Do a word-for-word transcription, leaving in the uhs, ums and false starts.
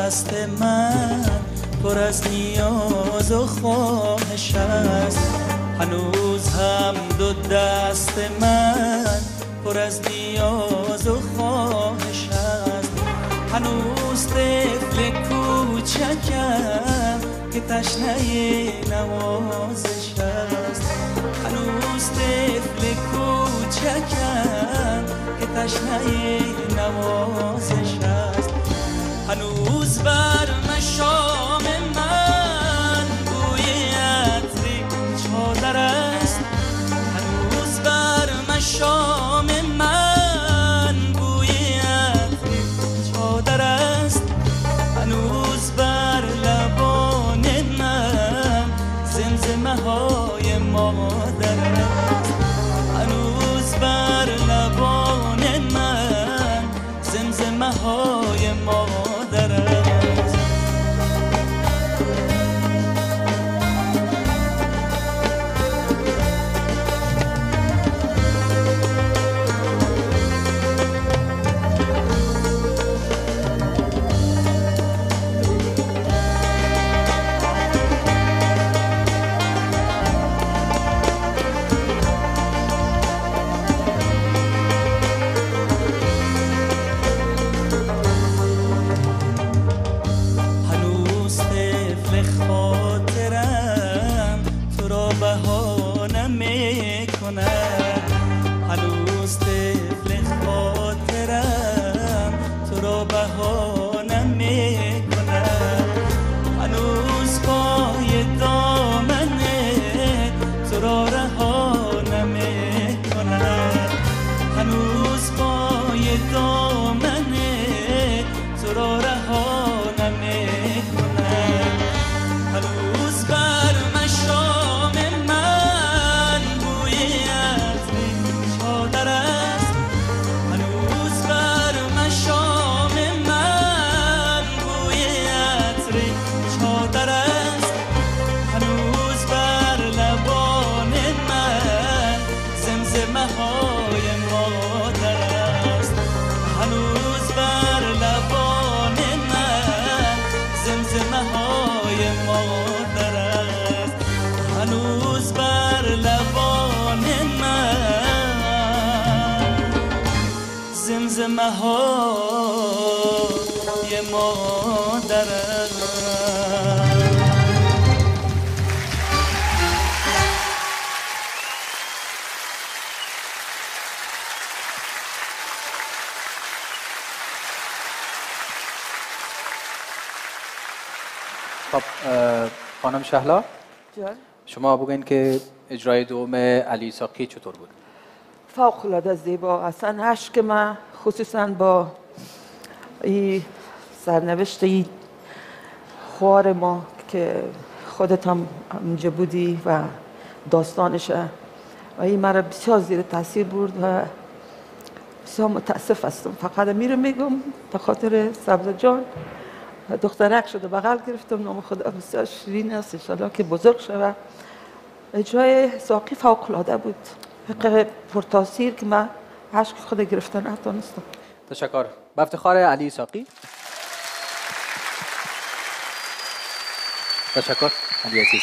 دست من پر از نیاز و خواهش است، هنوز هم دو دست من پر از نیاز و خواهش است. هنوز طفل کوچکم که تشنه نوازش است، هنوز طفل کوچکم که تشنه نوازش است. هنوز بر مشام من بوی عطر چادر است، هنوز بر مشام من بوی عطر چادر است. هنوز بر لبان من زمزمه های مادر است، هنوز بر لبان من زمزمه های مادر است. هنوز طفل خاطرم تو را بهانه میکنم، هنوز پای دامن تو را رها نمیکنم، هنوز پای دامن تو را رها نمیکنم. هنوز بر مشام من بوی چادر است، هنوز بر مشام من بوی عطر چادر است. هنوز بر لبان من زمزمه های مادر است، هنوز بر لبان من زمزمه های مادر است. هنوز بر لبان من زمزمه های مادر است. خب خانم شهلا جان شما بگوین که اجرای دوم علی ساقی چطور بود؟ فوق العاده زیبا. اصلا عشق من خصوصا با این سرنوشت این خوار ما که خودت هم اونجا بودی و داستانش و این مرا بسیار زیر تاثیر برد و بسیار متاسف هستم. فقط میره میگم به خاطر سبزه جان دخترک شده بغل گرفتم، نام خدا بسیار شیرین است، انشالله که بزرگ شود. اجرای ساقی فوق العاده بود، حقیقت پرتاثیر که من عشق خود گرفتن نتونستم. تشکر. با افتخار علی ساقی. تشکر علی عزیز.